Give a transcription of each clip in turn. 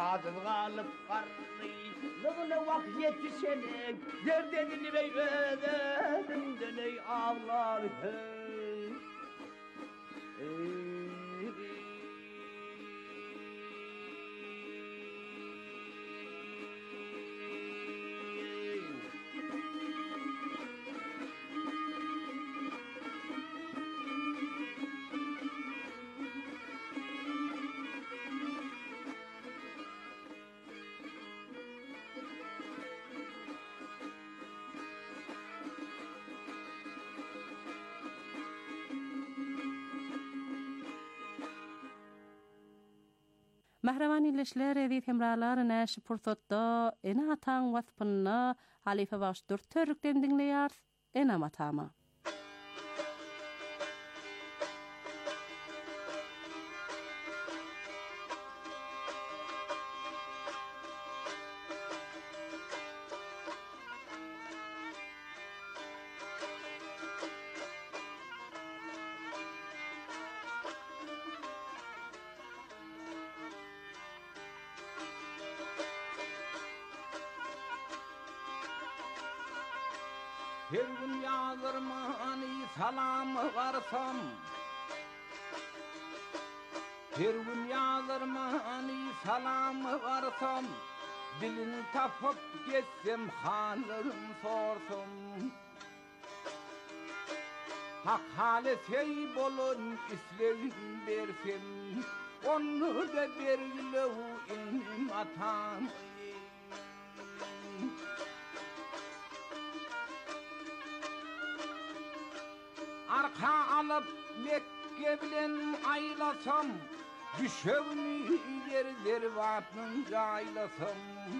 aziz galıp qarry Nıgını vak yetişenek Derdedini bey ödedim ey ağlar Mahraman illeşler edit hemralar näşi pursatda ene atan waspynna halife baş 4 törükden dinleýär ene matama. Her gün yazırmani salam varsam Her gün yazırmani salam varsam Dilin tapıp geçsem halın sorsam Hak hale sey bolun isleyin bersem Onu da bergilev inim atam Arka alıp Mekke bilen aylasam Düşevni yer zervatın aylasam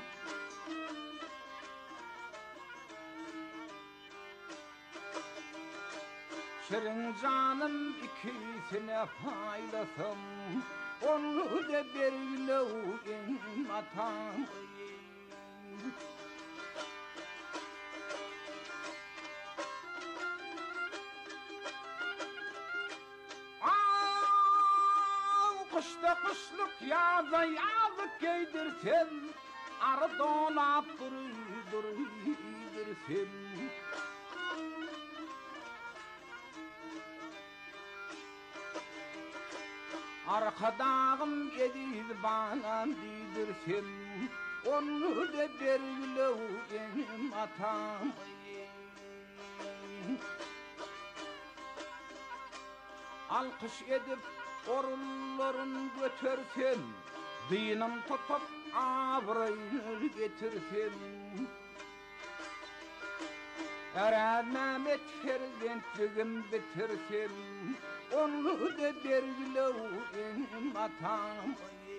Şirin canım ikisine paylasam Onu da bergilev atam Kışta kışlık yazda yazlık giydirsen Arı dolap duruydirsen Arkadağım ediz bana didirsen Onu da bergilev enim atam Alkış edip orulların götürsen Dynam tutup avrayını getirsen Erenmemet ferzentligim bitirsen Onu da bergilev enim atam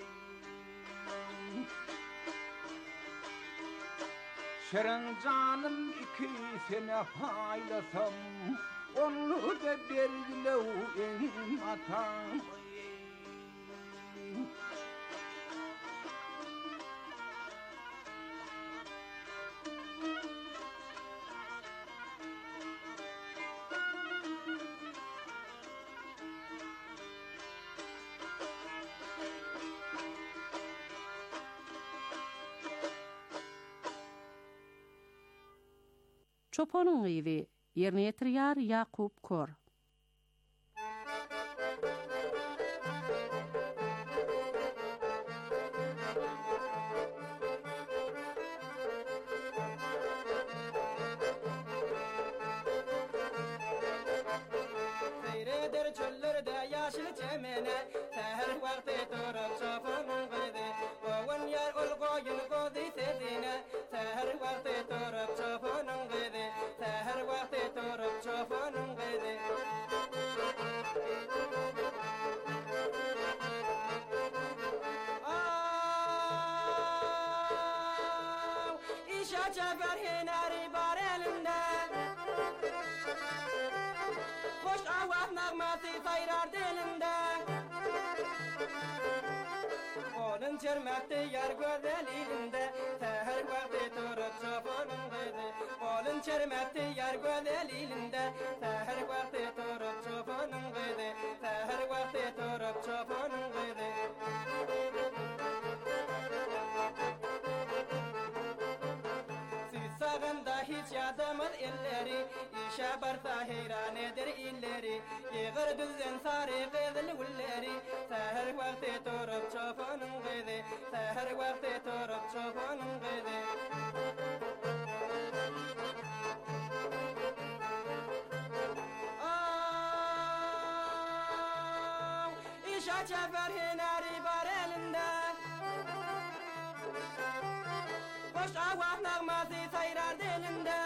Şirin canım ikisine paylasam Onu da bergilev enim atam Çopanın gyzy ýerine ýetirýär Ýakup Kor. Seyredir çöllerde yaşıl çemene Seher vakti durup çopanın gyzy Oğun yer ulgoyun gozy sesine Seher vakti durup çopanın gyzy Seher vakti durup çopanın gyzy İşe çefer hineri bar elinde Hoş avat nağması sayrar dilinde Onun çermekti yer güzel ilinde Seher vakti durup çopanın gyzy Onun çermekti yer güzel ilinde Seher vakti durup çopanın gyzy Seher vakti durup çopanın gyzy illeri İşe barda heyran eder illeri Yığır düzen sarı gıdıl gülleri Seher vakti durup çobanın gıdı Seher vakti durup çobanın gıdı İşe çefer hinari var elinde Boş avah nağması sayrar dilinde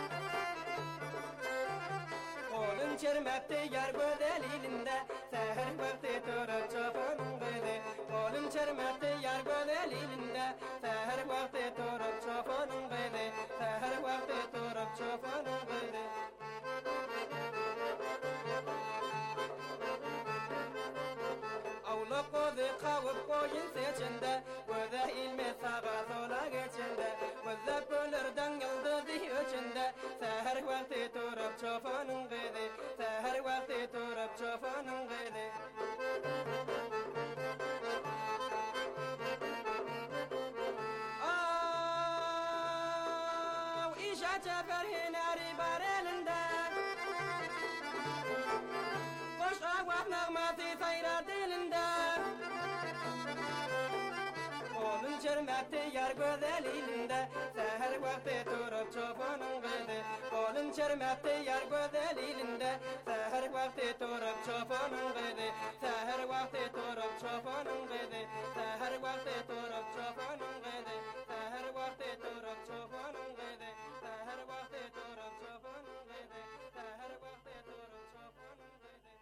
Oğlun çirmekte yer gözel ilinde Seher vakti durup çobanın gıdı Oğlun çirmekte yer gözel ilinde Seher vakti durup çobanın gıdı Seher vakti durup çobanın gıdı Avluk kozu kavup koyun seçinde Göze ilmi sağa sola geçinde Göze bölürden yıldızı içinde Seher vakti durup çobanın gıdı Seher vakti durup çobanın gıdı İşe çefer hinari var elinde Boş avah nağması sayrar dilinde Oğlun çirmekte yer gözel ilinde Seher vakti durup çobanın gıdı Oğlun çirmekte yer gözel ilinde Seher vakti durup çobanın gıdı Seher vakti durup çobanın gıdı Seher vakti durup çobanın gıdı Seher vakti durup çobanın gıdı Seher vakti durup çobanın gıdı Seher vakti durup çobanın gıdı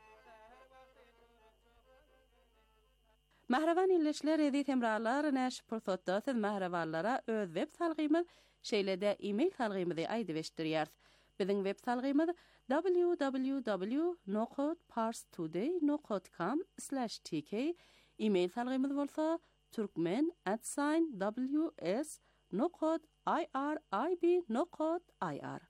Mahravan illeşler edi temralar näş pursatda siz mahravanlara öz web salgymy şeýlede e-mail salgymy aýdy beşdirýär. Biziň web salgymyz www.parstoday.com/tk. E-mail salgymyz bolsa turkmen@ws.irib.ir.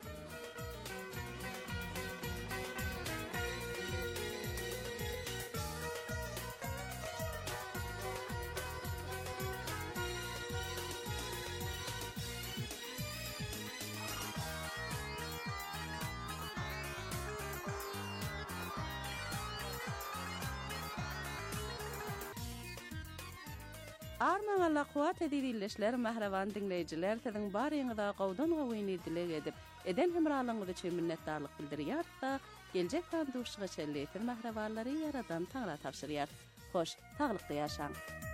Arman Allah kuwat edilişler mahravan dinleyijiler siziň baryňyza gowdan gowyny dilek edip eden hemralygyňyzy üçin minnetdarlyk bildirýär da geljek tandyşyga şelleýär mahrawanlary yaradan taňra tapşyrýar. Hoş, taglykda ýaşaň.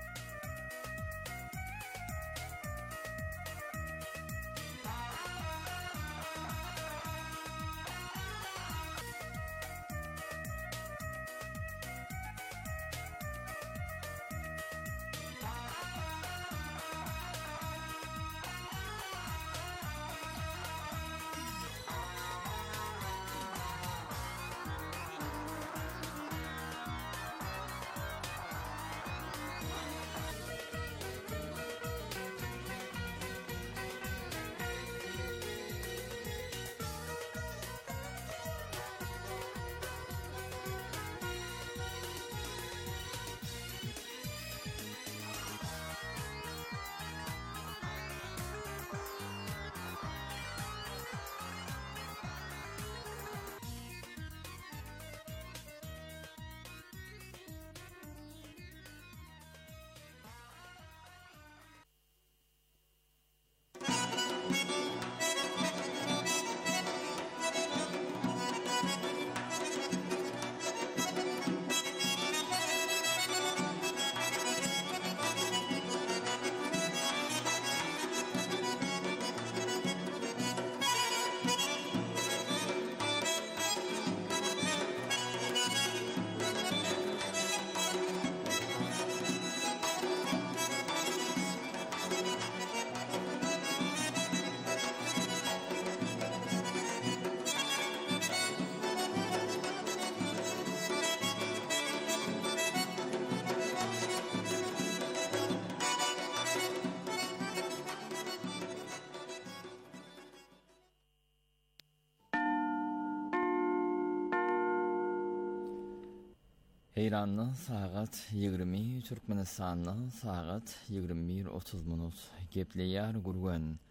Heyranlı saat 20 Türkmenistanlı saat 21:30 minut. Gepleýär gurgan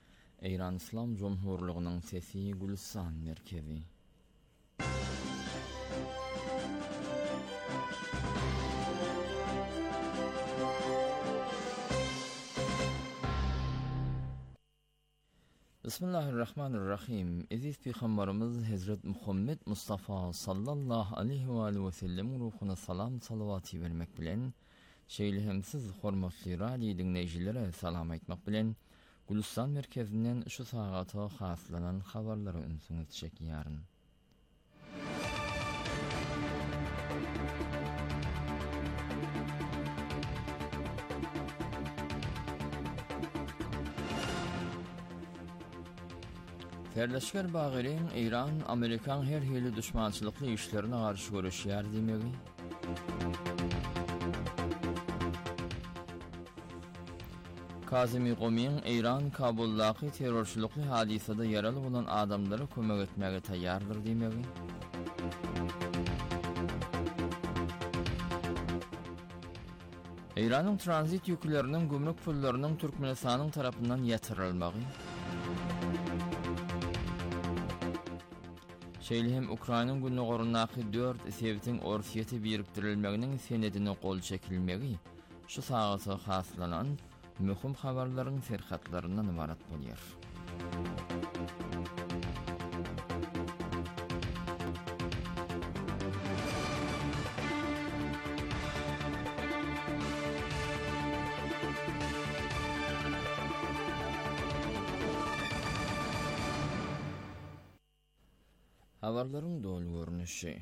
Eýran Islam Jomhurlygynyň sesi Gülistan merkezi. Bismillahirrahmanirrahim. Aziz Peygamberimiz Hazret Muhammed Mustafa sallallahu aleyhi ve sellem ruhuna salam salavatı vermek bilen, şeýlehemsiz hormatly radio dinleýjilere salam aýtmak bilen, Gülistan merkezinden şu sagata haslanan habarlary ünsüňiz çekýäryn. Ferleşker Bagyryň Iran, Amerikan her hili düşmançylykly işlerine garşy görüşýär diýmegi. Kazım Qomiň Iran Kabuldaky terrorçylykly hadisede yaraly bolan adamlara kömek etmäge taýýardyr diýmegi. Iranyň transit ýükleriniň gümrük pullarynyň Türkmenistanyň tarapyndan ýatyrylmagy. Şeýlehem Ukrainanyň günni gorunnaky 4 sebitiň Orsiýete birikdirilmeginiň senedine gol çekilmegi şu sagata haslanan möhüm habarlaryň serhatlaryndan ibarat bolýar. Habarlaryň dolu görnüşi.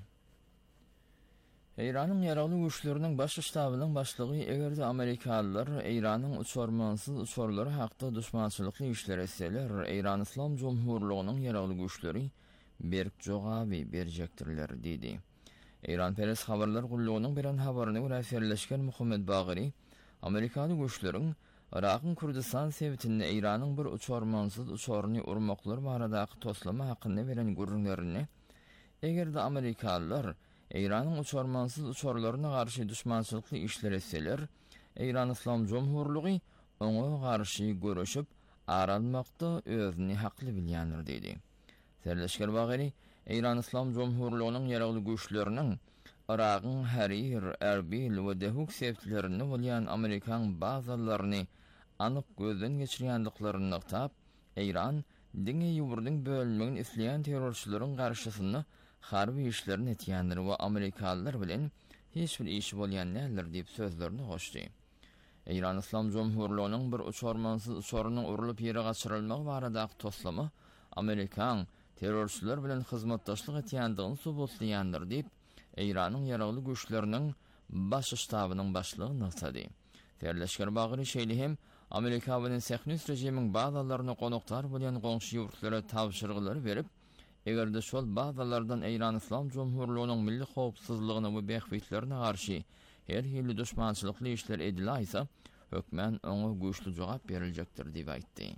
Iranyň ýaraly güýçleriniň baş ştabynyň başlygy egerde Amerikalılar Iranyň uçurmansyz uçurlary hakda düşmançylykly işler etseler, Eýran Islam Jomhurlygynyň ýaraly güýçleri berk jogaby berjekdirler diýdi. Eýran Peres habarlar gullugynyň biren habaryna görä Ferleşken Muhammed Bagyry, Amerikaly güýçleriň Irakyň Kurdistan sebitinde Eýranyň bir uçurmansyz uçuryny urmaklar baradaky toslama hakyny beren gürrünlerini, egerde Amerikalılar Eýranyň uçurmansyz uçurlaryna garşy düşmançylykly işler etseler, Eýran Islam Jomhurlygy oňa garşy görüşip aranmakda özüni hakly bilýändir diýdi. Ferleşker Bagyry, Eýran Islam Jomhurlygynyň ýaraly güýçleriniň Irakyň Harir, Erbil we Dehuk sebitlerini bolýan Amerikan bazalaryny anyk gözden geçirýändiklaryny tap, Eýran diňe ýurduň bölmegini isleýän terrorçylaryň garşysyny harbi işlerini etýändir we Amerikalılar bilen hiç bir işi bolýan näler diýip sözlerini goşdy. Eýran Islam Jomhurlygynyň bir uçurmansyz uçurynyň urulyp ýere gaçyrylmagy baradaky toslamy Amerikan terrorçylar bilen hyzmatdaşlyk etýändigini subutlaýandyr diýip Eýranyň ýaraly güýçleriniň baş ştabynyň başlygy nykdy. Ferleşker Bagyry şeýlehem Amerika bilen Sähnüs rejimiň bazalaryna konuklar bolýan goňşy ýurtlara tapşyrygylary berip, egerde şol bazalardan Eýran Islam Jomhurlygynyň milli howpsuzlygyna we behwitlerine garşy her hili düşmançylykly işler ediläýse, hökmen oňa güýçli jogap beriljekdir diýip aýtdy.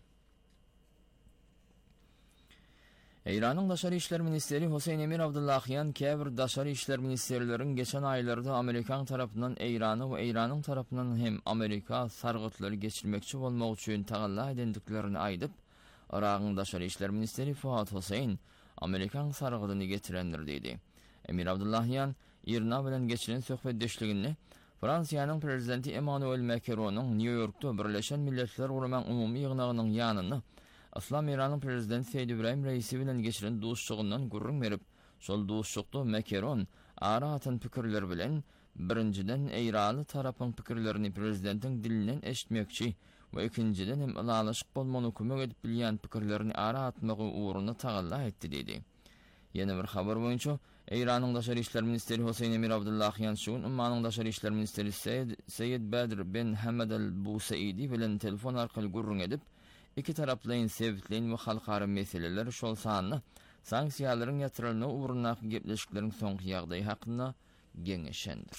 Eýranyň Daşary işler ministeri Hoseýn Emir Abdullahyan käbir daşary işler ministerleriň geçen aýlarda Amerikan tarapyndan Eýrany we Eýranyň tarapyndan hem Amerika sargytlary geçirmekçi bolmak üçin tagalla edendiklerini aýdyp, Irakyň Daşary işler ministeri Fuat Hoseýn Amerikan sargydyny getirendir diýdi. Emir Abdullahyan Irna bilen geçiren söhbetdeşligini Fransiýanyň prezidenti Emmanuel Macronyň New Yorkda Birleşen Milletler Gurulmagynyň umumy ýygnagynyň ýanyny Islam Iranyň prezidenti Seýid Ibrahim Reisi bilen geçiren dostçugyndan gurrun berip, şol dostçukda Macron ara atan pikirler bilen birinciden Eýrany tarapyň pikirlerini prezidentiň dilinden eşitmekçi we ikinciden hem ulalaşyk bolmany kömek edip bilýän pikirlerini ara atmagy uğruna tagalla etdi diýdi. Ýene bir habar boýunça Eýranyň Daşary işler ministeri Hoseýn Emir Abdullahyan şuň ummanyň Daşary işler ministeri Seyyid Badr bin Hamad al-Busaidi bilen telefon arkaly gurrun edip, iki taraplyň sebitleýin we halkara meseleler şol sanyny sanksiýalaryň ýatyrylmagy uğruna gepleşikleriň soňky ýagdaýy hakynda geňeşendir.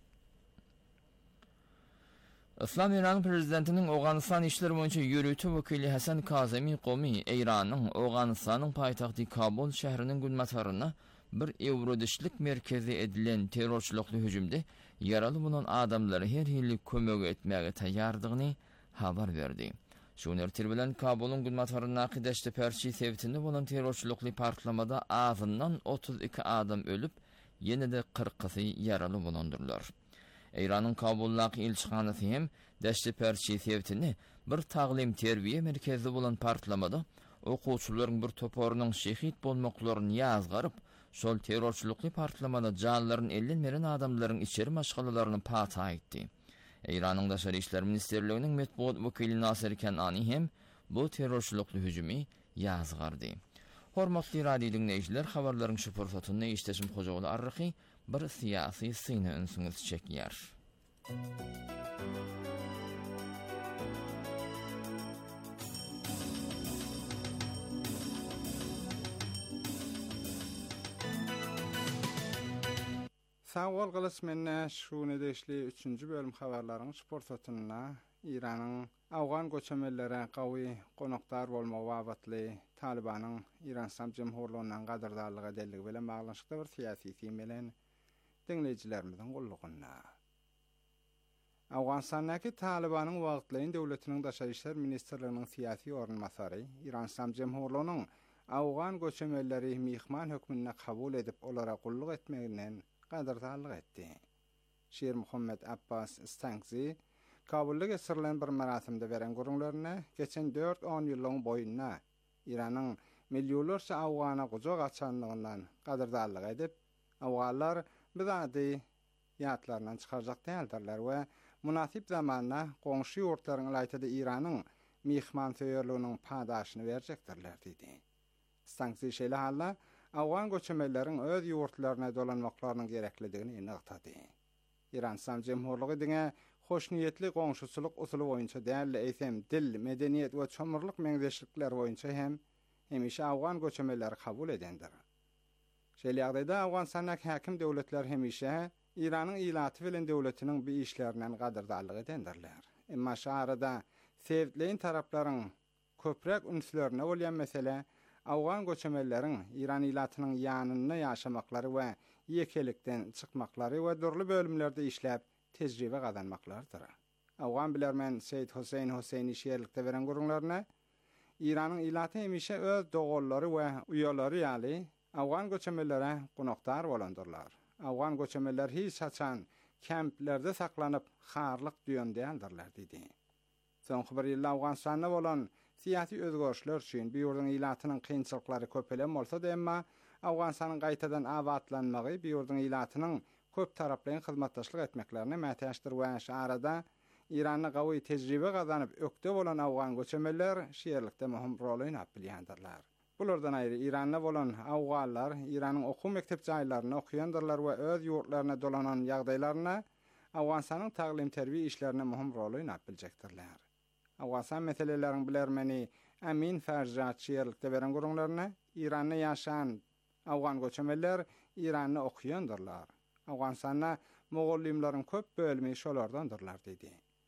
Islam İran prezidentinin Awganistan işleri boyunca yürütü vekili Hasan Kazemi Qomi, Eýranyň Awganistanyň paýtagty Kabul şäheriniň günmataryna bir Ewrodişlik merkezi edilen terrorçylykly hüjümde yaraly bolan adamlary her hili kömek etmäge taýýardygyny habar berdi. Şunertir bilen Kabul'un gülmatvarına Qideşte Perçi sevtini bolan terörçülükli partlamada ağzından 32 adam ölüp, yine de 40'ı yaralı bulundurlar. İran'ın Kabul'laki ilçihanısı hem Deşte Perçi sevtini bir tağlim terbiye merkezli bolan partlamada okuwçylaryň bir toporunyň şehit bolmaklaryny ýazgaryp, şol terörçülükli partlamada janlaryň ellenmeren adamlaryň içeri maşgalalaryny pata etdi. İran'ın Daşary işler ministerliginiň metbuat wekili Nasir Kenani hem bu terörçülükli hüjümi ýazgardy. Hormatly radio dinleýijiler, habarlaryň şu pursatyny işleşim hojagyny arryky bir siýasy syny ünsüňiz çekýär. Sağ ol gılys menne şunu deşli 3-nji bölüm habarlaryň sportatyna İranyň Awgan göçemelere gawy konakdar bolmagy wagtly Talibanyň İran Islam Jemhurlugynyň gadardarlygy edelligi bilen baglanşykda bir siýasy temelen dinleýijilerimiziň gullugyna. Awganistanyň Talibanyň wagtlyň döwletiniň daşary işler ministrliginiň siýasy ornmasary İran Islam Jemhurlugynyň Awgan göçemelleri mihman hökmüne kabul edip olara gulluk etmeginden gadardarlyk etdi. Şer Muhammed Abbas Istankzi Kabulda geçirilen bir merasimde beren gurunlaryna geçen 4-10 ýylyň boýunna İranyň milýonlarça awgana gujak açanlygyndan gadardarlyk edip, awganlar biz ady ýatlaryndan çykarjak däldirler we munasip zamanda goňşy ýurtlaryň laýtyda İranyň mihman söýerliginiň padaşyny berjekdirler diýdi. Istankzi şeýle halla Awgan göçemelleriň öz ýurtlaryna dolanmaklarynyň gerekligini ýanygtady. İran Islam Jemhurlugy diňe hoşniyetli goňşuçylyk usuly boýunça däl eýsem dil, medeniýet we çomurlyk meňzeşlikler boýunça hem hemişe Awgan göçemelleri kabul edendir. Şeýle ýagdaýda Awganistanyň häkim döwletler hemişe İranyň ilaty bilen döwletiniň bir işlerinden gadardarlyk edendirler. Emma şu arada sevdilen taraplaryň köprek ünslerine bolýan mesele Awgan göçemelleriň İran ilatynyň ýanyna ýaşamaklary we ýekelikden çykmaklary we durly bölümlerde işläp tejribe gazanmaklardyr. Awgan bilermen Seýid Hosein Hoseyni şeýerlikde beren gurunlaryna İranyň ilaty hemişe öz dogollary we uýalary ýaly Awgan göçemellere gunakdar bolandyrlar. Awgan göçemeller hiç haçan kemplerde saklanyp harlyk duýan däldirler diýdi. Soňky bir ýylda Awganistanda bolan siýasy özgörüşler üçin bir ýurduň ilatynyň kynçylyklary köpelem bolsa da emma Awganistanyň gaýtadan awatlanmagy bir ýurduň ilatynyň köp taraply hyzmatdaşlyk etmeklerine mätäşdir we şu arada İranyň gawy tejribe gazanyp ökde bolan Awgan göçemeller şeýerlikde möhüm rol oýnap bilýändirler. Bulardan aýry İranyň bolan awganlar İranyň okuw mektep jaýlaryna okuýandyrlar we öz ýurtlaryna dolanan ýagdaýlaryna Awganistanyň taglim terbiýe işlerine möhüm rol oýnap biljekdirler. Awganistan meselelerini bilermeni Amin Ferjat şeýerlikde beren gurunlaryna İranyň ýaşan Awgan göçemeller Iranyny okuýandyrlar. Awganistanda Mogollimlaryň köp bölümi şolardandyrlar diýdi.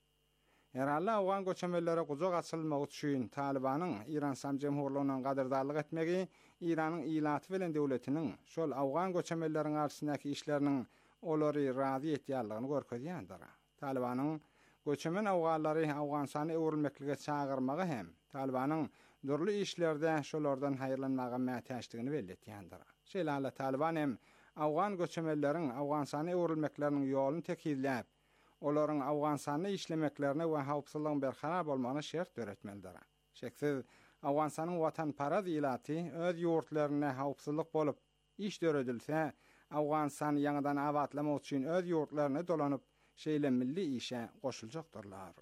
Herhalde Awgan göçemellere gujak açylmagy üçin Talibanyň İran Islam Jemhurlugynyň gadardarlyk etmegi İranyň ilaty bilen döwletiniň şol Awgan göçemelleriň arasyndaky işleriniň olary razy etýärligini görkezýändir. Talibanyň göçemen awganlary Awganistany öwrülmeklige çağırmagy hem Talibanyň durly işlerde şolardan haýyrlanmagy mätäşdigini belletýändir. Şeýle Taliban hem Awgan göçemelleriň Awganistany öwrülmekleriniň ýoluny tekizläp, olaryň Awganistany işlemeklerine we hawpsuzlygyň berharar bolmagyna şert öretmelidir. Şeksiz Awganistanyň watanparaz ilaty öz ýurtlaryna hawpsuzlyk bolup iş döredilse, Awganistan ýaňydan awatlamak üçin öz ýurtlaryna dolanyp şeýle milli işe goşuljakdyrlar.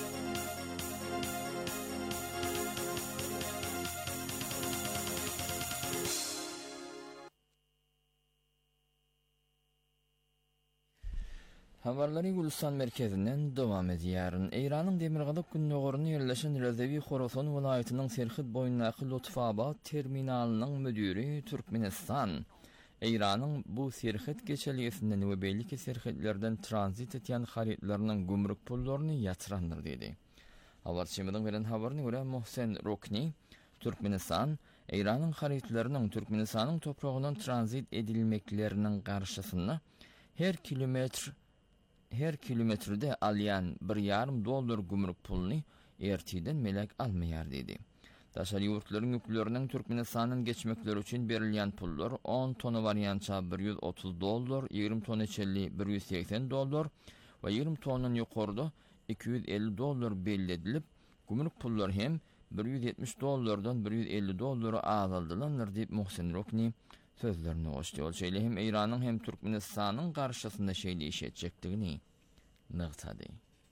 Habarlary Gulistan merkezinden dowam edýär. Iranyň Demirgazyk gündogaryny ýerleşen Rezevi Khorasan welaýatynyň Serhit boýundaky Lutfabad terminalynyň müdiri Türkmenistan İranyň bu serhit geçelýesinden we belki serhitlerden transit etýän haritlarynyň gümrük pullaryny ýatyrandyr diýdi. Habarçymyň beren habaryna görä Mohsen Rokni Türkmenistan İranyň haritlarynyň Türkmenistanyň topragyndan transit edilmekleriniň garşysyna her kilometrede alýan $1,5 gümrük pulny ertiden melek almayar dedi. Daşary ýurtlaryň ýükleriniň Türkmenistanyň geçmekleri üçin berilýän pullar 10 tona variantça $130, 20 tona içelli $180 we 20 tondan ýokarda $250 belledilip, gümrük pullar hem $170'dan $150 azaldylanlar diýip Muhsin Rokni sözlerini goşdy. Ol şeýle hem Iranyň hem Türkmenistanyň garşysynda şeýle iş etjekdigini nygtady.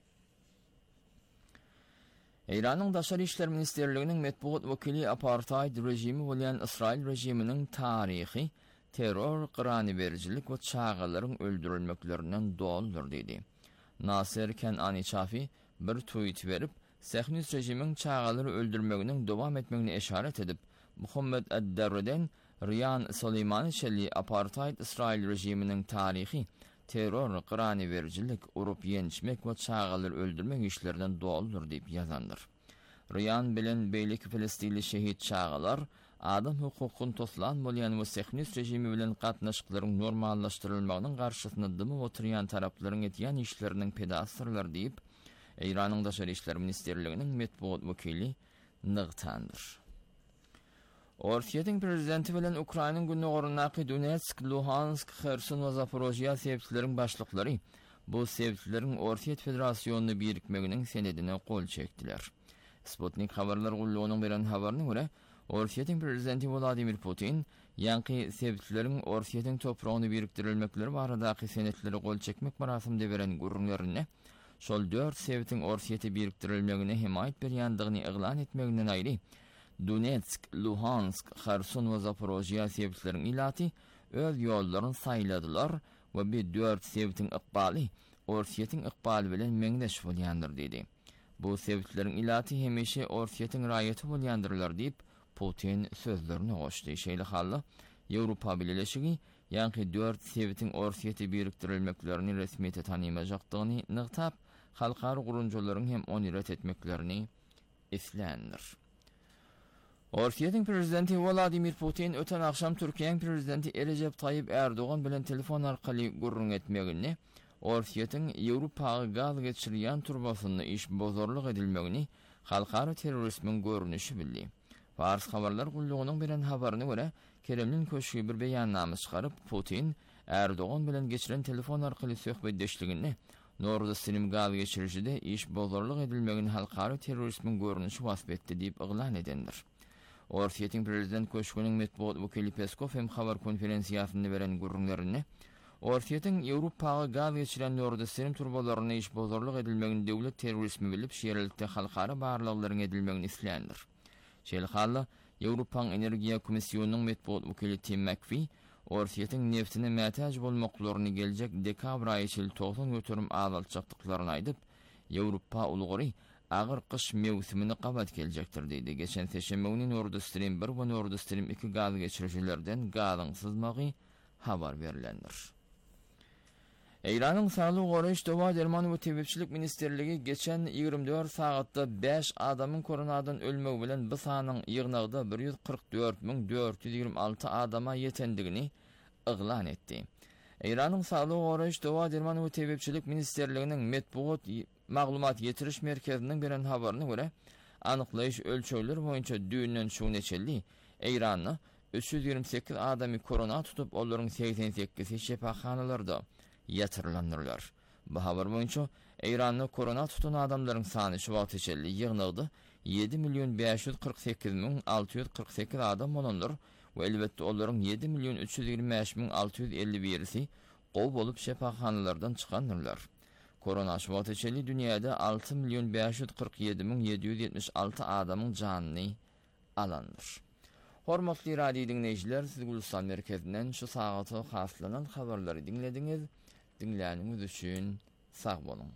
Iranyň Daşary işler ministerliginiň medpuat wekili apartheid rejimi bolýan Israil rejiminiň taryhy terror, gyranyberjilik we çağalaryň öldürilmeklerinden doldur dedi. Nasir Kenani Çafi bir tweet berip, Sähnüs rejimiň çağalary öldürmeginiň dowam etmegine eşaret edip, Muhammed Ad-Darradan Riyan Suleymani şelli apartheid İsrail rejiminiň taryhy terror, gyranyberjilik, urup ýenişmek we çağalary öldürmek işlerinden doldur diýip ýazandyr. Riyan bilen beýlik Filistinli şehit çağalar adam hukukyn toslan bolýan we Sähnüs rejimi bilen gatnaşyklaryň normallaşdyrylmagynyň garşysynda dymy oturýan taraplaryň etýän işleriniň pedasyrlar diýip Iranyň Daşary işler ministerliginiň medpuat wekili nygtandyr. Orsiýetiň prezidenti bilen Ukrainanyň günüňorundaky Donetsk, Luhansk, Kherson we Zaporojye sebäpleriň başlyklary bu sebäplerin Orsiýet Federasiýonuny birikmeginiň senedine gol çekdiler. Sputnik habarlar gullugynyň beren habaryna görä, Orsiýetiň prezidenti Vladimir Putin ýanky sebäplerin Orsiýetiň topragyny birikdirilmekleri baradaky senetleri gol çekmek marasimde beren gurrunlaryny şol 4 sebäpiň Orsiýeti birikdirilmegine himayet berýändigini eglan etmeginden aýry, Donetsk, Luhansk, Kherson we Zaporojye sebäpleriň ilaty öz ýollaryny saýladylar we bir 4 sebäpiň ykbaly Orsiýetiň ykbaly bilen meňdeş bolýandyr dedi. Bu sebäpleriň ilaty hemişe Orsiýetiň raýaty bolýandyrlar diýip Putin sözlerini goşdy. Şeýle hally Ýewropa Birleşigi ýanky 4 sebäpiň Orsiýeti birikdirilmeklerini resmiýete tanymajakdygyny nygtap, halkary gurunjalaryň hem ony ret etmeklerini islendir. Orsiýetiň prezidenti Vladimir Putin öten akşam Türkiýeň prezidenti Recep Tayyip Erdoğan bilen telefon arkaly gurrun etmegini, Orsiýetiň Ýewropaga gaz geçirýän turbasyny iş bozorluk edilmegini, halkary terrorizmiň görnüşi bildi. Fars habarlar gullugynyň beren habaryna görä, Kremlin köşkü bir beýannama çykaryp, Putin Erdoğan bilen geçiren telefon arkaly söhbetdeşligini, Norda Stream gaz geçirişide iş bozorluk edilmegini halkary terrorizmiň görnüşi wasp etdi diýip eglan edendir. Orsiýetiň prezident köşküniň medpuat wekili Peskov hem habar konferensiýasynda beren gurrunlaryny, Orsiýetiň Ýewropaga gaz geçiren Norda Stream turbalaryny iş bozorluk edilmegini döwlet terrorizmi bilip şeýerlikde halkary barlyklaryň edilmegini islendir. Şeýle hally Ýewropaň Energiýa Komissiýonunyň medpuat wekili Tim McPhee, Orsiýetiň neftine mätäç bolmaklaryny geljek dekabr aýy içinde 90 götürüm azaltjakdyklaryny aýdyp, Ýewropa ulgary agyr kış mewsimini gabat geljekdir diýdi. Geçen seşembe günü Nord Stream 1 we Nord Stream 2 gaz geçiricilerden gazyň sızmagy habar berilendir. Iranyň Saglyk goraýyş Dowa Derman we Tebepçilik ministerligi geçen 24 saatda 5 adamyň koronadan ölmegi bilen bu sanyň ýygnagda 144.426 adama ýetendigini eglan etdi. Iranyň Saglyk goraýyş Dowa Derman we Tebepçilik ministerliginiň medpuat maglumat ýetiriş merkeziniň beren habaryna görä, anyklaýyş ölçeýleri boýunça düýünden şu neçeli Iranyň 328 adamy korona tutup, olaryň 88-i şefaxanalarda ýatyrylandylar. Bu habar boýunça Iranyň korona tutan adamlaryň sany şu wagt içinde ýygnagdy 7.548.648 adam bolanlar we elbetde olaryň 7.325.651-si gowy bolup şefaxanalardan çykandyrlar. Korona şu wagt içinde dünýäde 6.547.776 adamyň janyny alandyr. Hormatly radio dinleýijiler, siz Gulistan merkezinden şu sagaty haslanan habarlary dinlediňiz. Dinläniňiz üçin sag bolun.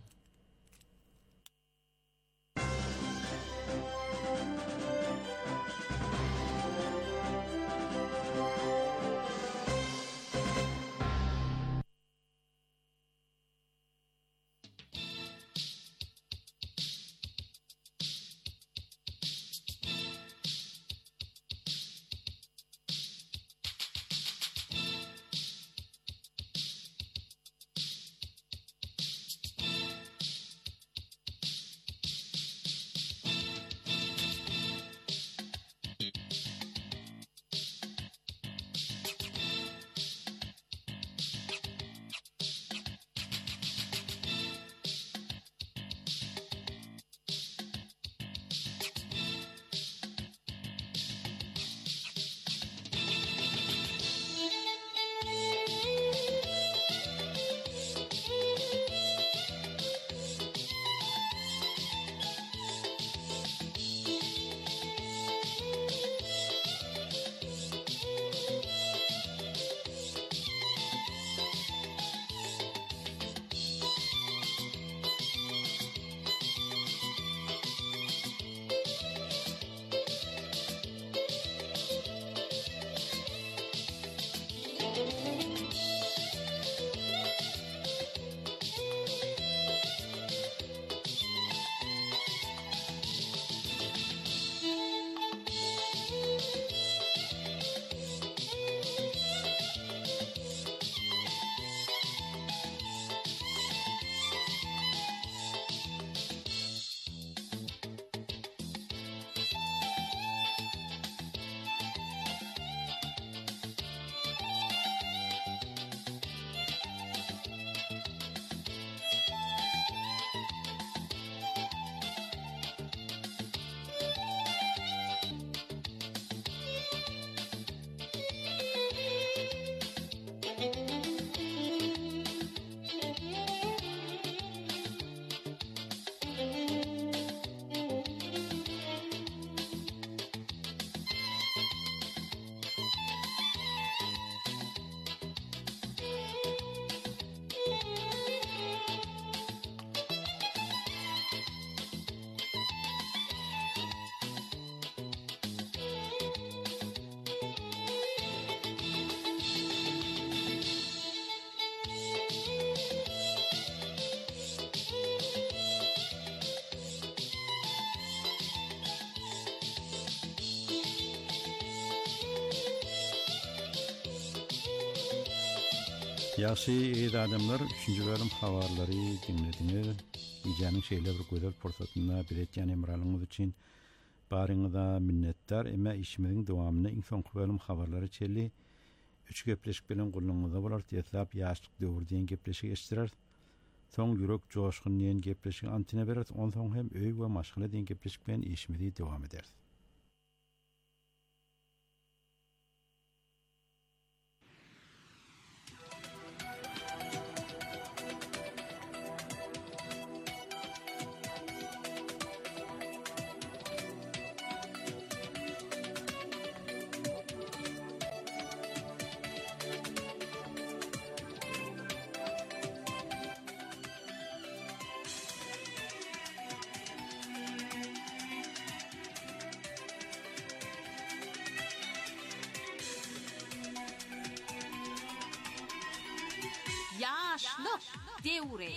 Yaxşı adamlar 3-nji bölüm habarlary dinlediňiz. Ýa-ni şeýle bir gözel fursatynda biletýän emralyňyz üçin baryňyza minnetdar. Emma işimiziň dowamyny iň soňky bölüm habarlary çelli 3 gepleşik bilen gullanýarda bolar. Ýetlap ýaşlyk döwürdiň gepleşik geçirer. Soň ýürek joşgyn ýen gepleşik antine berer. On soň hem öý we maşgala diýen gepleşik bilen işimizi dowam eder. Yaşlyk döwri.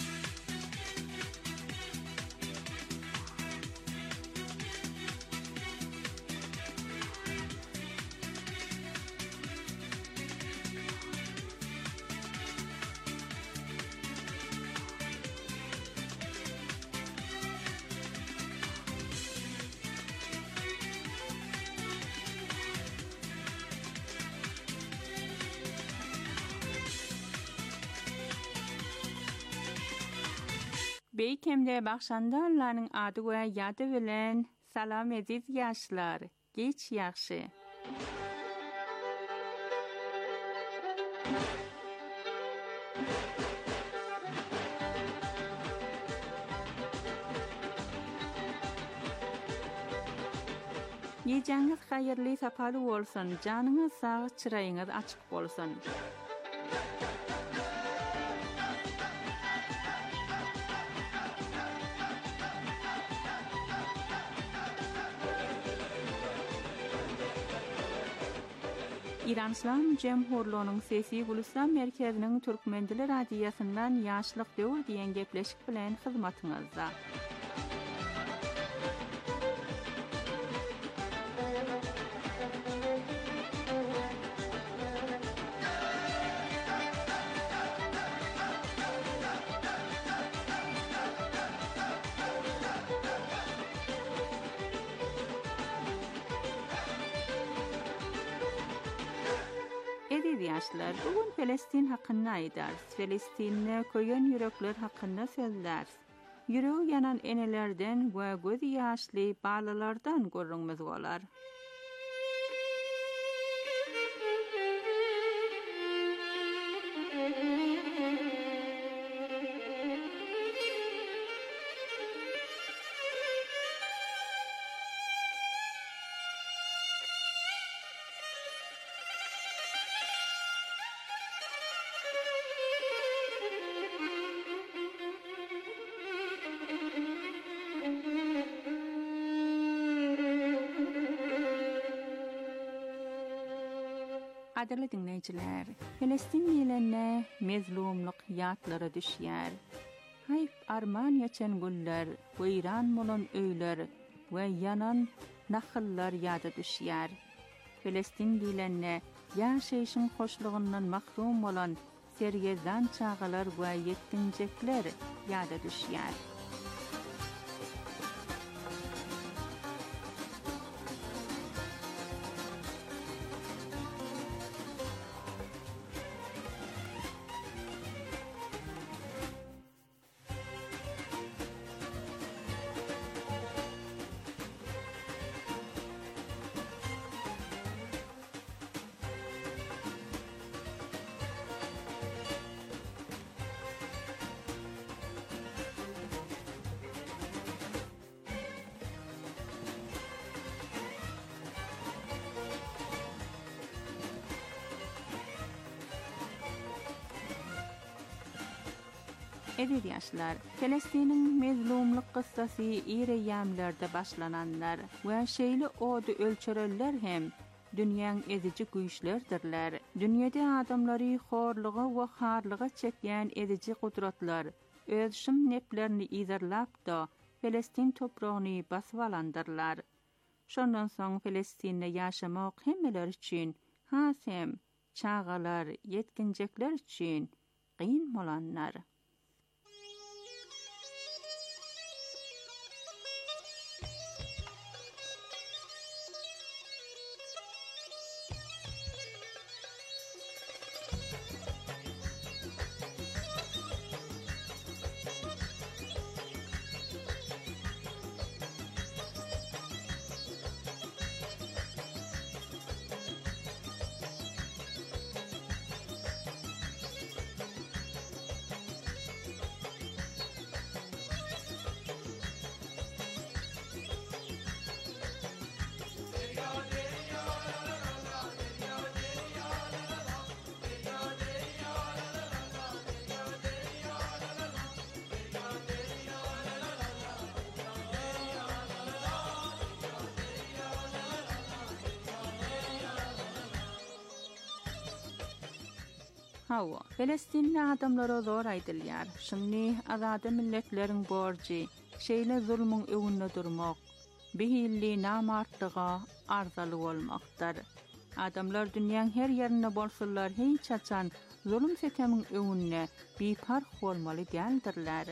Beýkemde bagşandarlaryň ady we ýady bilen salam ediz ýaşlar. Geç ýaxşy. Ýejaňyz haýyrly sapaly bolsun, janyňyz sag, çyraýyňyz açyk bolsun. İran İslam Cemhurluğunun Sesi Gulistan Merkezinin Türkmendili Radiyasından Ýaşlyk döwür diýen gepleşik bilen hyzmatyňyzda. Ýaşlar, bugün Palestin hakkında aýdar. Palestinne köýen ýürekler hakkında sözler. Ýüregi ýanan enelerden we gözi ýaşly balalardan görüňmiz bolar. Adırlı dinleyiciler, Palestin diýilende mezlumlyk ýatlary düşýär. Haýp arman ýaçan güller, weýran bolan öýler we ýanan nahyllar ýada düşýär. Palestin diýilende ýaşaýyşyň hoşlugyndan mahrum bolan sergezan çağalar we ýettinjekler ýada düşýär. Edir ýaşlar, Palestiniň mezlumlyk gyssasy ýere ýamlarda başlananlar we şeýle ody ölçereller hem dünýäň ezici güýçlerdirler. Dünýede adamlary horlygy we harlygy çekýän ezici gudratlar öz şym neplerini izarlap da Palestin topragyny basyp alandyrlar. Şondan soň Palestinde ýaşamak hemmeler üçin has hem çağalar, yetkinjekler üçin qyyn bolanlar. Hawa, Filistinli adamlara zor aýdylýar. Şuny azady milletleriň borjy, şeýle zulmyň öwünde durmak, behilli namartlyga arzaly bolmakdyr. Adamlar dünýäň her ýerinde bolsalar hiç açan zulm setemiň öwünde bipark bolmaly däldirler.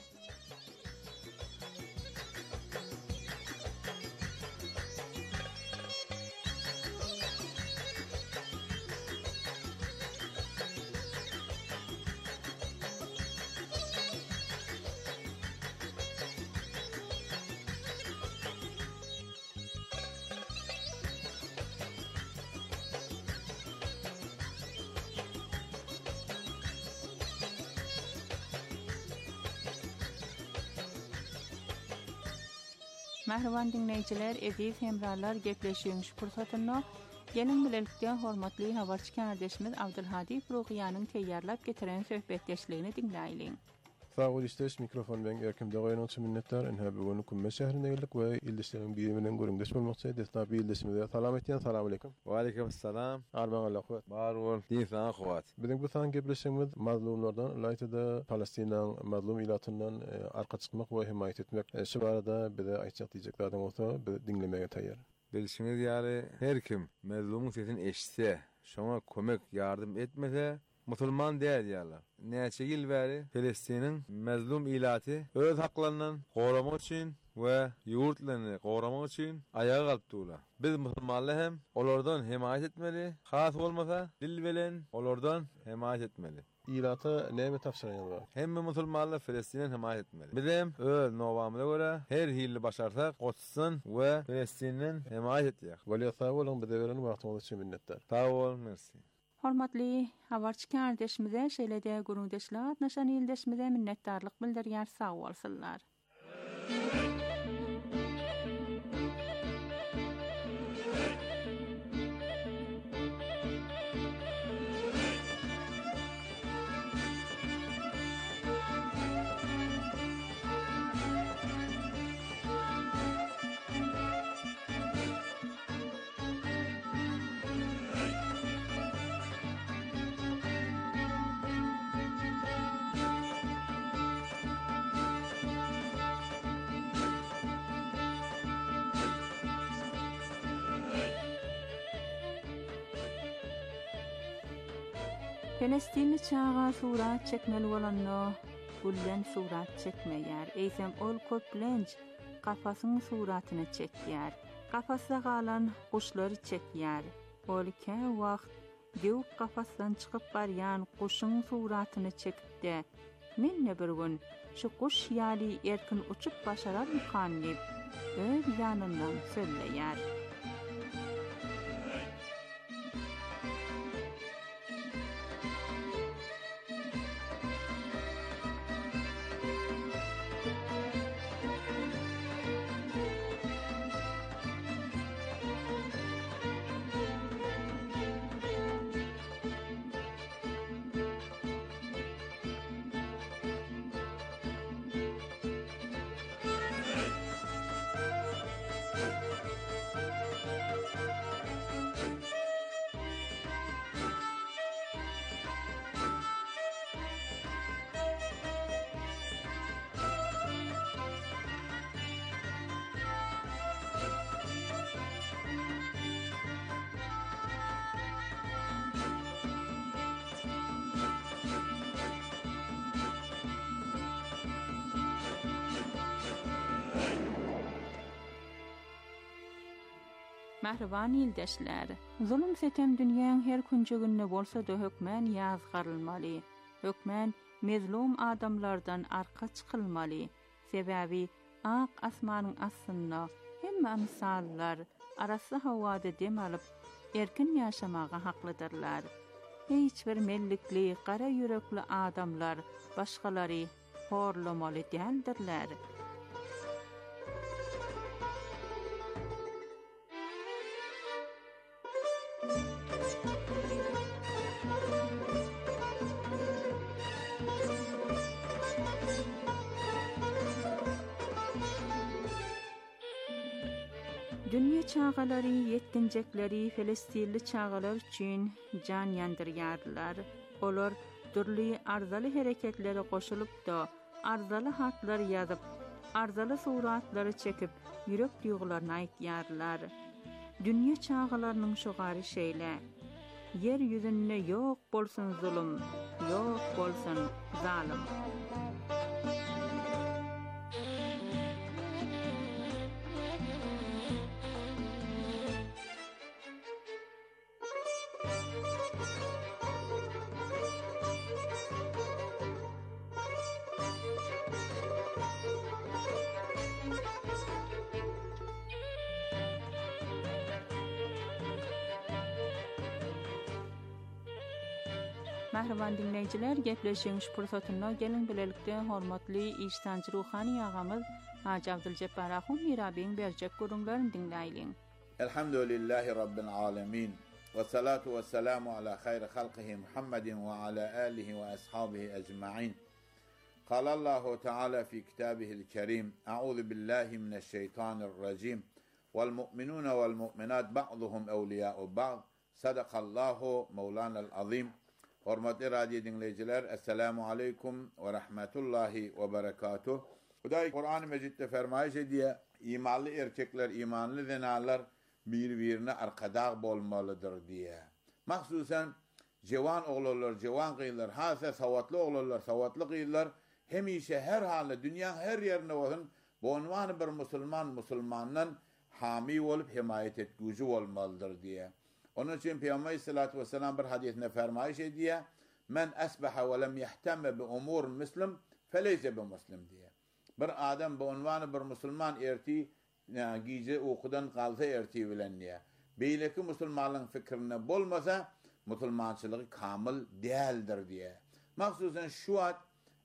Merhaban dinleyijiler, eziz hemrarlar gepleşýüň şu pursatyny gelin bilelikde hormatly habarçy kardeşimiz Abdulhadi Furugyanyň teýýarlap getiren söhbetdeşligini dinläýin. Fağul istes mikrofon ben erkim dağayının için minnettar. Enha bugün kümme şehrine geldik ve ildeslerin biriminin göründeş bulmakçaydı. Desnabi ildesimize salam ettiyen. Salamu aleykum. Wa aleykum salam. Arban Allah kuvat. Bar ol. Din sana kuvat. Bizim bu tan gebleşimiz mazlumlardan, laytıda Palestina'nın mazlum ilatından arka çıkmak ve himayet etmek. Şu barada bir de ayçak diyeceklerden olsa bir dinlemeye tayyar. Bilişimiz yani her kim mazlumun sesini eşitse, şuna kömek yardım etmese Musulman değil diyorlar. Neçe yıl beri Filistin'in mazlum ilatı öz haklarını korumak için ve yurtlarını korumak için ayağa kalktılar. Biz Müslümanlar hem onlardan himayet etmeli, has olmasa dil bilen onlardan himayet etmeli. İlata neyme tafsiren var? Hem Müslümanlar Filistin'e himayet etmeli. Bizim öz novamına göre her hilli başarsak Kudüs'ün ve Filistin'in himayet edecek. Veliye sağ olun, bize veren vaktimiz için minnettar. Sağ olun, merci. Hormatly habarçy kardeşimize şeýlede gurundeşler naşan ýyldeşimize minnetdarlyk bildirýär, sag bolsunlar. Filistinli çağa surat çekmeli bolanlar gullen surat çekmeýär. Eýsem ol köplenç gafasyň suratyny çekýär. Gafasda galan guşlary çekýär. Ol kä wagt göw gafasdan çykyp barýan guşyň suratyny çekdi. Menne bir gün şu guş ýaly erkin uçup başararmykan diýip öz ýanyndan söyleýär. Mehriban ildeşler, zulüm setem dünýäň her kunjygynda bolsa da hökmän ýazgarylmaly. Hökmän mezlum adamlardan arka çykylmaly. Sebäbi ak asmanyň astynda hemme amsallar arasy hawada dem alyp erkin ýaşamaga haklydyrlar. Hiç bir mellikli, gara yürekli adamlar başgalary horlamaly däldirler. Dünýä çağalary, yetkinjekleri Filistinli çağalar üçin jan ýandyrýarlar. Olar türli arzaly hereketlere goşulyp da arzaly hatlar ýazyp, arzaly suratlary çekip ýürek duýgularyny aýtýarlar. Dünýä çağalarynyň şogary şeýle: yer ýüzünde ýok bolsun zulüm, ýok bolsun zalim. Mehriban dinleyijiler, gepleşiňiz pursatyna gelin bilelikde hormatly iştançy ruhany ýagamyz Haji Abdyljabbbar Ahun Mirabiň berjek gurulmaryny dinläýin. Elhamdülillahi Rabbil alemin. Ve salatu ve selamu ala hayri halqihi Muhammedin ve ala alihi ve ashabihi ecma'in. قال الله تعالى في كتابه الكريم أعوذ بالله من الشيطان الرجيم والمؤمنون والمؤمنات بعضهم أولياء بعض صدق الله مولانا العظيم. Hormatly radio dinleyijiler, assalamu aleykum ve rahmetullahi ve berekatuh. Hudaý Kur'an-ı Mecid'de fermaýş edýär, imanly erkekler, imanly zenalar bir-birine arkadaş bolmalydyr diýär. Mahsusan jewan oglanlar, jewan gyýlar, hasa sawatly oglanlar, sawatly gyýlar hemişe her halda dünýäň her ýerine bolsun, bu unwany bir musulmandan hami bolup himayet etgüji bolmalydyr diýär. Onun için Peygamber sallallahu aleyhi ve sellem bir hadisinde fermaýş edýär: "Men asbaha ve lem yehtemme bi umur muslim feleyse bi muslim" diýär. Bir adam bu unwany bir musulman erti gize okudan galsa erti bilen diýär. Beýleki musulmanlyň fikrine bolmasa, musulmançylygy kamil däldir diýär. Mahsusan şu wagt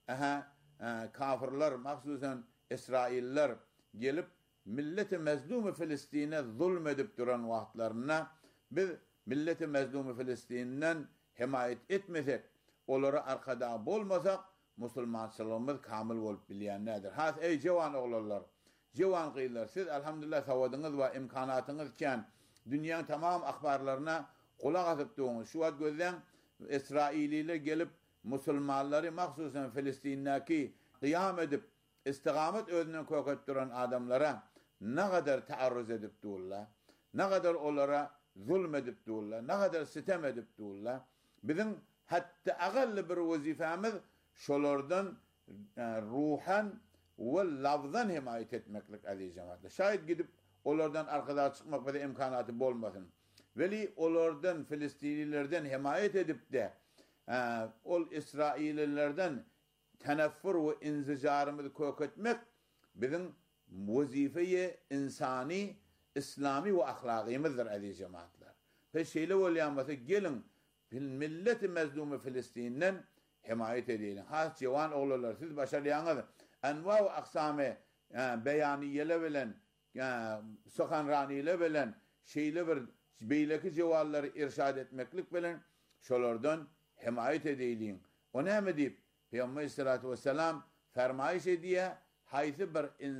kafirler, mahsusan İsrailler gelip milleti mezlum Filistin'e zulmedip duran wagtlaryna biz milleti mezlum Filistin'den himayet etmesek, olara arkada bolmasak, musulmançylygymyz kamil bolup bilýän nädir? Has ey jewan oglanlar, jewan gyýlar, siz elhamdülillah sawadyňyz we imkanatyňyz ken dünýäň tamam ahbarlaryna kulak asyp duruňyz. Şu wagt gözden İsraililer gelip musulmanlary mahsusan Filistin'däki qiyam edip istigamet özüne köket duran adamlara ne kadar taarruz edip durlar, ne kadar olara zulm edip durlar, ne kadar sitem edip durlar. Bizim hatta agalli bir vazifemiz şolardan ruhan ve lafzan himayet etmeklik aziz cemaatler. Şayet gidip olardan arkada çıkmak ve imkanatı bolmasın. Veli olardan Filistinlilerden himayet edip de ol İsraililerden teneffür ve inzicarımızı köketmek bizim vazifeyi insani, İslami ve ahlakimizdir aziz cemaatler. Peşeyle olyanması gelin milleti mezlumu Filistin'den himayet edelim. Has cevan oğullar siz başarıyanız enva ve aksame beyaniyle bilen sokanraniyle bilen şeyle bir beyleki cevalları irşad etmeklik bilen şolardan himayet edelim. O ne mi deyip Peygamber Aleyhissalatu vesselam fermayış ediyor, haysi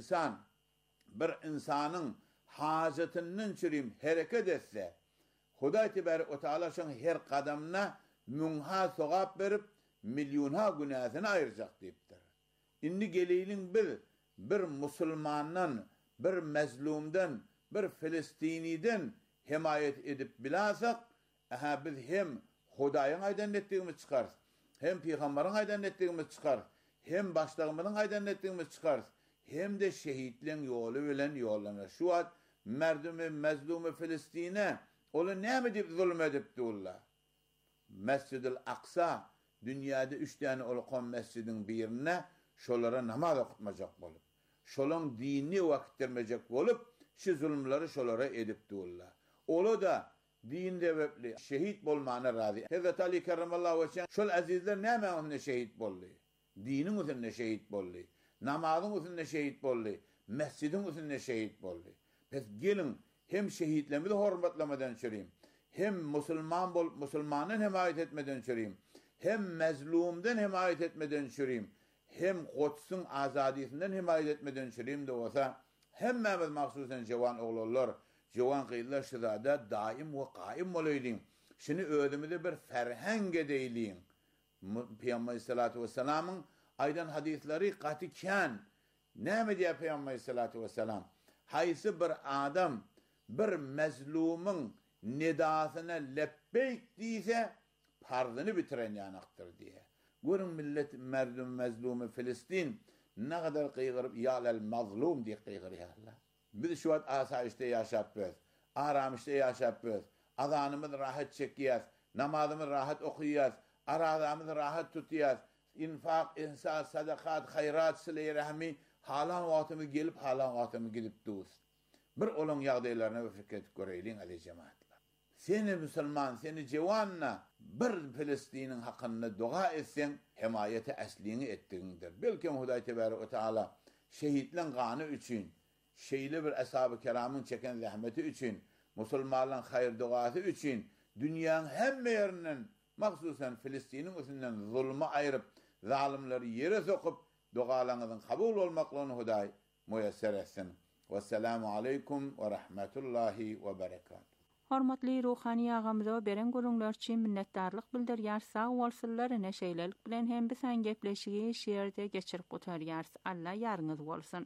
bir insanın hacetinin çürüyüm hareket etse, Hudaý Tebarek ve Teala şoň her kadamına münha sogap berip milyonha günahyny ayırjak diýipdir. Indi geleýin bir musulmandan, bir mezlumdan, bir Filistiniden himayet edip bilasak, biz hem Hudaýyň aýdan etdigimiz çykar, hem Peýgamberiň aýdan etdigimiz çykar, hem başlagymyzyň aýdan etdigimiz çykar, hem de şehitliň ýoly bilen ýollanýar. Şu wagt merdumi mezlumu Filistin'e onu näme dip zulm edipdi ulla? Mescid-i Aqsa dünyada 3 tane olqan mescidin birine şolara namaz okutmajak bolup, şolun dini vakittirmejak bolup, şu zulmları şolara edipdi ulla. Olu da din sebepli şehit bolmana razı. Hazret Ali kerramallahu vecih şol azizler näme onu şehit boldy? Dinin üzerine şehit boldy. Namazın üzerine şehit boldy. Mescidin üzerine şehit boldy. Pes gelin hem şehitlerimi de hormatlamadan çöreyim. Hem Müslümanın himayet etmeden çöreyim. Hem mezlumdan himayet etmeden çöreyim. Hem Quds'un azadiyetinden himayet etmeden çöreyim de olsa hem Mehmet mahsusen cevan oğullar, cevan kıyılar şızada daim ve kaim olaydın. Şimdi ödümüde bir ferheng edeyliyim. Peygamber Aleyhisselatü Vesselam'ın aydan hadisleri katiken ne diye Peygamber Aleyhisselatü Vesselam? Haysi bir adam bir mezlumun nidasına lebbeyk diyse pardını bitiren yanaktır diye. Görün millet mezlumu Filistin ne kadar kıygırıp ya'lel mazlum diye kıygırıyorlar. Biz şu an asayişte yaşapıyoruz. Aramışta yaşapıyoruz. Azanımız rahat çekiyoruz. Namazımız rahat okuyoruz. Arazamız rahat tutuyoruz. İnfak, ihsan, sadakat, hayrat, sıla-i rahmi halan vaatımı gelip halan vaatımı gidip duz. Bir olun yağdaylarına ve fikret göreyliğin ali cemaatler. Seni Müslüman, seni cevanna bir Filistin'in hakkında dua etsen himayeti eslini ettiğindir. Belki Huday Tebarek ve Teala şehitlen kanı için, şeyli bir ashab-ı kiramın çeken zahmeti için, Müslümanların hayır duası için, dünyanın hem yerinin, maksusen Filistin'in üstünden zulmü ayırıp, zalimleri yere sokup, dualarınızın kabul olmaklarını Huday müyesser etsin. Vesselamu aleykum ve rahmetullahi ve berekatuhu. Hormatly ruhani ağamyza beren görüňler üçin minnetdarlyk bildirýär. Sag bolsunlar, neşeýlelik bilen hem bilen gepleşigi şeýerde geçirip gotarýar. Allah ýarňyz bolsun.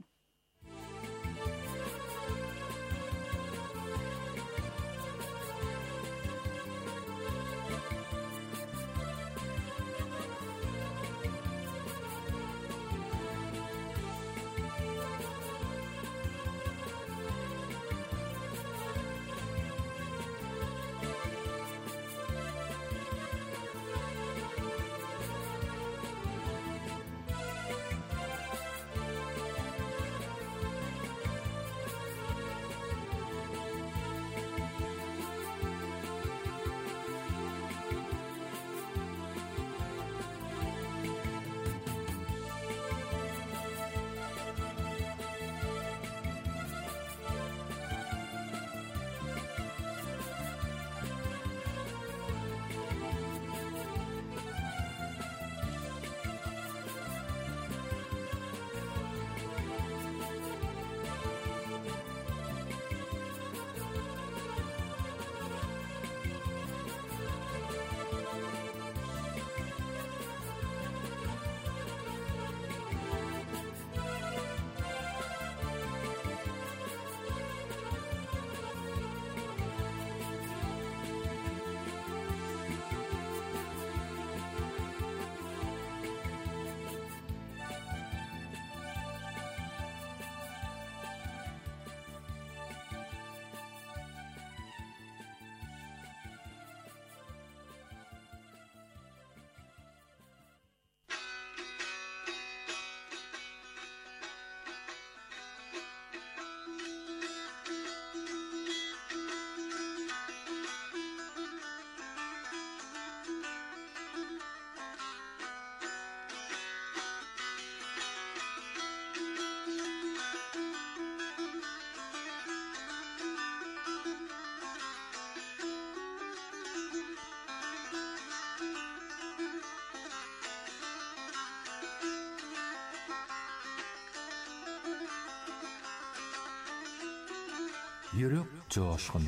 Yürek coşkunu.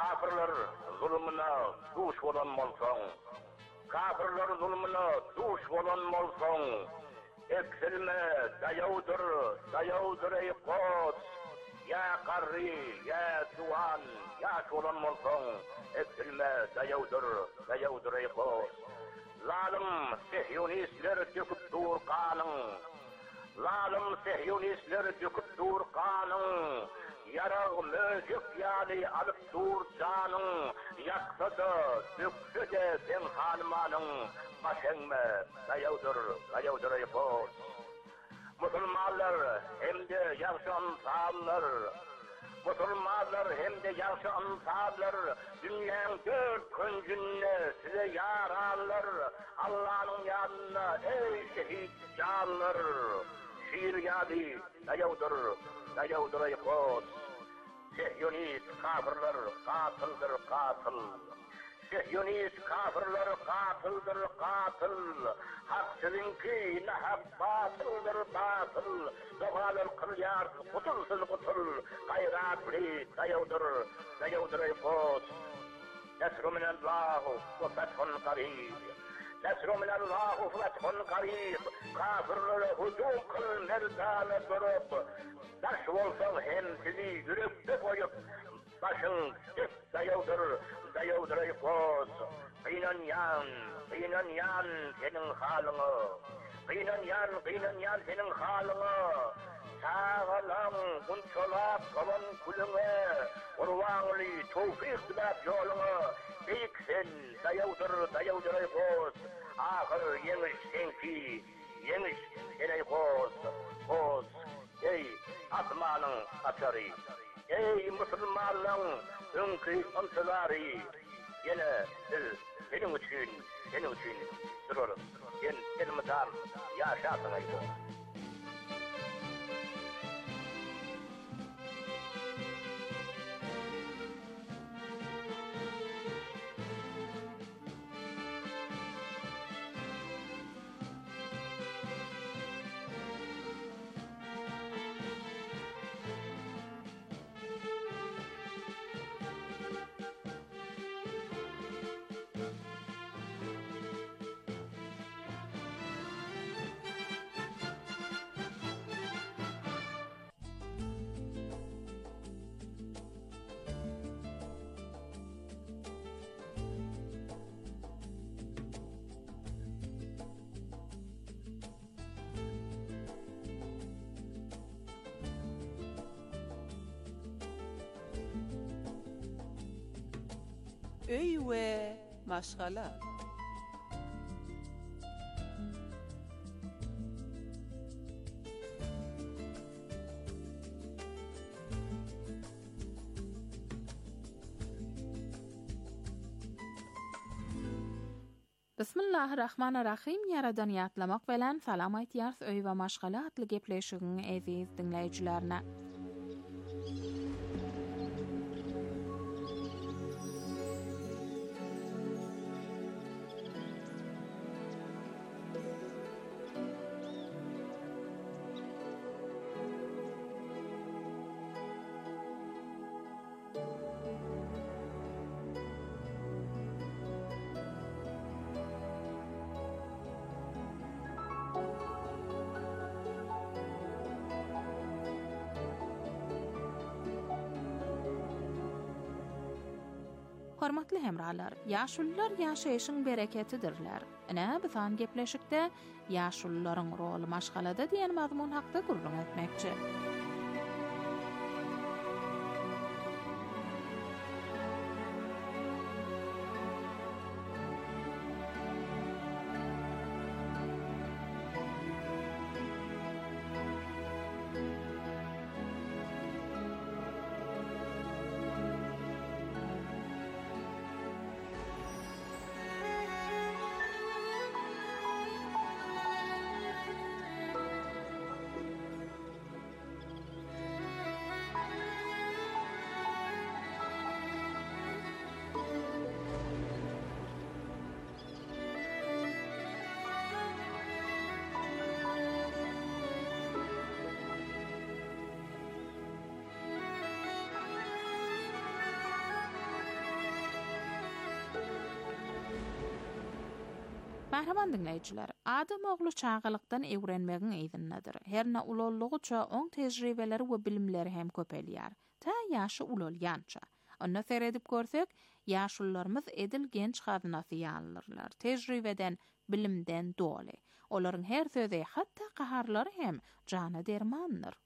kafirler zulmüne duş bolan bolsaň, kafirler zulmüne duş bolan bolsaň, eksilme dayawdyr ey Quds, ya qarri, ya duan, ya bolan bolsaň, eksilme dayawdyr ey Quds. Zalim Sehyonistler döküp dur kanın, zalim Sehyonistler döküp dur kanın, yarag möjük ýaly alyp dur canın, ýaksada dökse de sen hanmanyň, başeňme dayawdyr ey Quds. Musulmanlar hemde ýaşy insanlar, Musulmanlar hemde ýaşy insanlar, dünýäň dört küncünde size yaranlar, Allah'ın ýanyna ey şehit canlar, şiir ýady dayawdyr ey Quds. Sehyonist kafirler katıldır katil. Sehyonist kafirler katıldır katil. Hak sizinki nahab batıldır batıl. Dogalar kılyar kutulsuz kutul. Gayrat bili dayawdyr ey Quds. Nesru minallahu ve fethun qarib. Nesru minallahu ve fethun qarib. Kafirlere hücum kıl merdana durup. Daş bolsaň hem sizi yürekde koyup. Başın dik dayawdyr ey Quds. Qıynan yan senin halyňy. Qıynan yan senin halyňy. Sağalan bunçolap kalan kulüňe. Urwaňly tawfik dilap ýoluňy. Beýiksen dayawdyr ey Quds. Ahir yeňiş senki, yeňiş sen ey Quds. Ey atmanyň açary. Ey musulmanlaryň öňkü antylary. Yine senin üçün duralım. Sen elmizan yaşasın aydı. Öy we maşgala. Bismillahirrahmanirrahim. Yaradan ýatlamak bilen salam aýtýars öý we maşgala atly gepleşigiň eziz dinleýijilerine. Hormatly hemralar, ýaşullar ýaşaýyşyň bereketidirler. Ene bisan gepleşikde ýaşullaryň roly maşgalada diýen mazmun hakda gurrun etmekçi. Mähraman dinleýijiler, adam oglu çağalyqdan öwrenmegiň eýdinnadyr. Herne ulollugyça oň tejribeleri we bilimleri hem köpelýär. Ta ýaşy ulolýança. Onda seredip görsek, ýaşullarymyz edil genç hadynasy ýalylyrlar. Tejribeden, bilimden doly. Olaryň her sözi, hatda gaharlary hem jana dermandyr.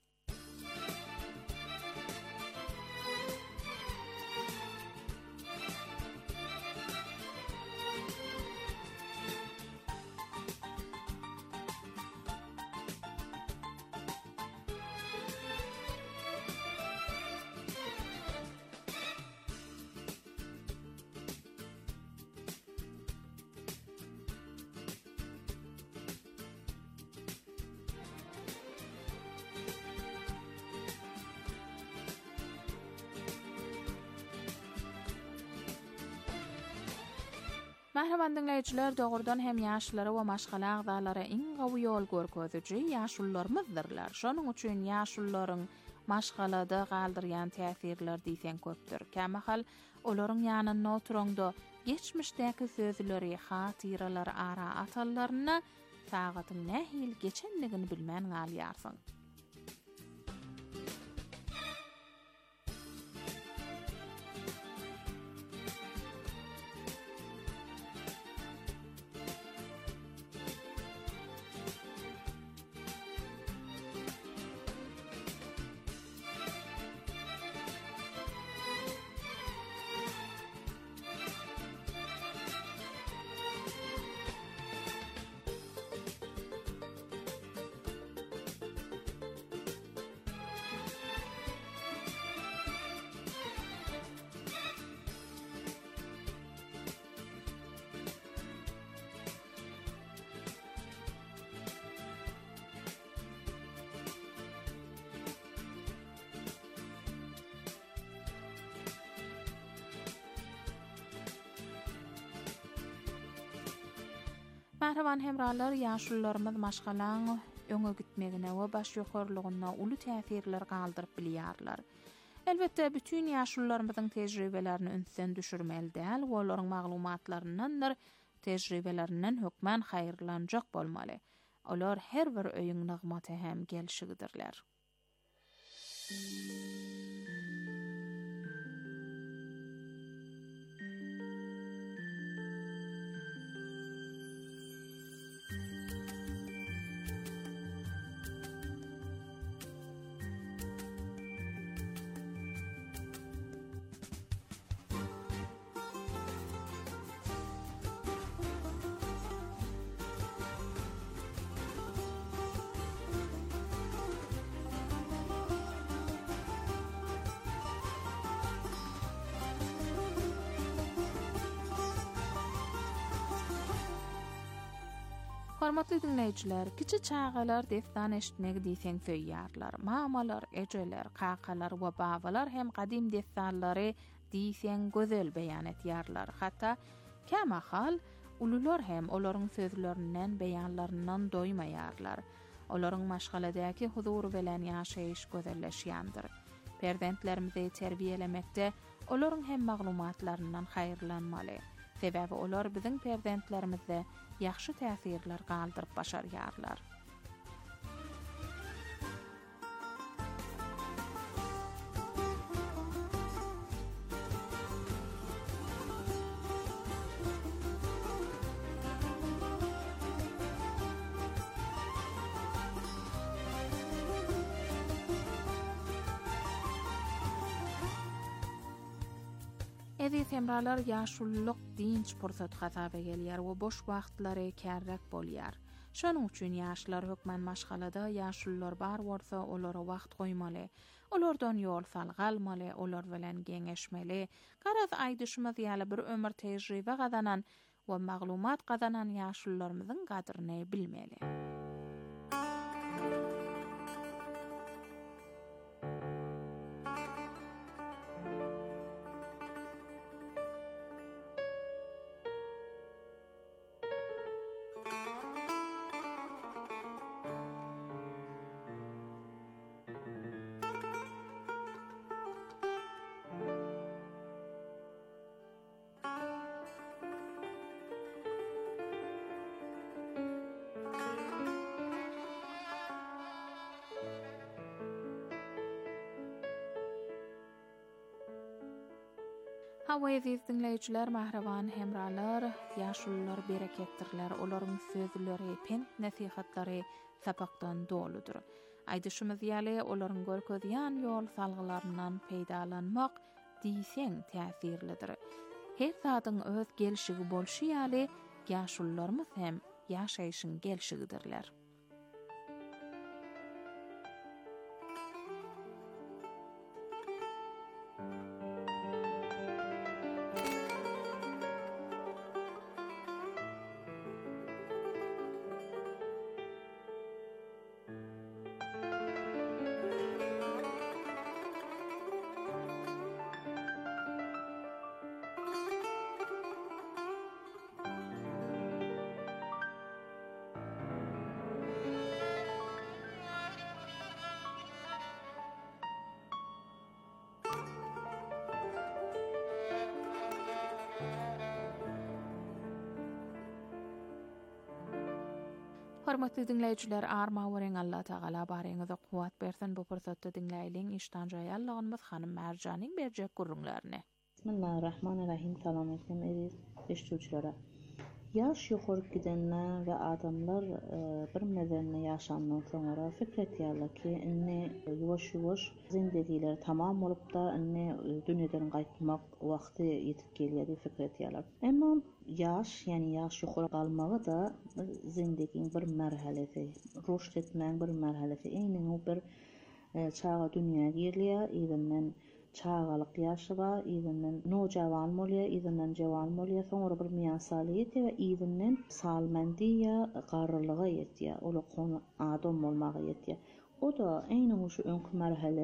Mähraban dinleýijiler, dogurdan hem ýaşlary we maşgala agdalary iň gawy ýol görkeziji ýaşullarymyzdyrlar. Şonuň üçin ýaşullaryň maşgalada galdyrýan täsirler diýsen köpdir. Kämehal olaryň ýanynda oturanda geçmişdäki sözleri, hatyralary ara atallaryna saгаtyň nähil geçenligini bilmän galýarsyň. Mähraban hemralar ýaşullarymyz maşgalaň öňe gitmegine we baş ýokarlygyna uly täsirler galdyryp bilýärler. Elbetde bütün ýaşullarymyzyň tejribelerini ünsden düşürmeli däl, olaryň maglumatlaryndandyr, tejribelerinden hökmen haýyrlanjak bolmaly. Olar her bir öýüň nygmaty hem gelşigidirler. Hormatly dinleýijiler, kiçi çağalar destan eşitmek diýsen söýýärler. Mamalar, ejeler, kakalar we babalar hem gadim destanlary diýsen gözel beýan etýärler. Hatda kämahal ulular hem olaryň sözlerinden, beýanlaryndan doýmaýarlar. Olaryň maşgaladaky huzury bilen ýaşaýyş gözelleşýändir. Perzentlerimizi terbiýelemekde olaryň hem maglumatlaryndan haýyrlanmaly. Sebäbi olar biziň perzentlerimizde ýaxşy täsirler galdyryp başarýarlar. Ezi temralar ýaşullyk dinç pursat hasaba gelýär we boş wagtlary kärrek bolýar. Şonuň üçin ýaşlar hökmen maşgalada ýaşullar bar bolsa olara wagt goýmaly. Olardan ýol salgalmaly, olar bilen geňeşmeli. Garaz aýdyşmaz ýaly bir ömür tejribe gazanan we maglumat gazanan ýaşullarymyzyň gadryny bilmeli. Hawa aziz dinleyijiler, mahravan hemralar, ýaşullar bereketdirler, olaryň sözleri, pent nasihatlary sapakdan doludur. Aýdyşymyz ýaly olaryň görkezýän ýol salgylaryndan peýdalanmak diýseň täsirlidir. Her zadyň öz gelşigi bolşy ýaly ýaşullarymyz hem ýaşaýyşyň gelşigidirler. Hormatly dinleyijiler, arma weren Allah Taala baryňyza kuwat bersin. Bu pursatda dinleýilen işdan jaýallygymyz Hanym Merjanyň berjek gurrunlaryny. Bismillahirrahmanirrahim. Salam etdim aziz eşitçilere. Yaş ýokary gidenler ve adamlar bir mezenne ýaşandan soňra fikret ýalar ki, inne ýuwaş-ýuwaş zindegileri tamam bolup da inne dünýeden gaýtmak wagty ýetip gelýär fikret ýalar. Emma yaş, ýani yaş ýokary galmagy da zindegiň bir merhalesi, ruşd etmäň bir merhalesi. Eýne bir çağa dünýäge gelýär, ýa-da çağalyk ýaşyga, ýa-da nojawan bolýar, ýa-da jawan bolýar, soňra bir miýansaly ýetýär we ýa-da salmandyýa, garrylyga ýetýär, ola adam bolmagy ýetýär. O da eýne şu öňkü merhale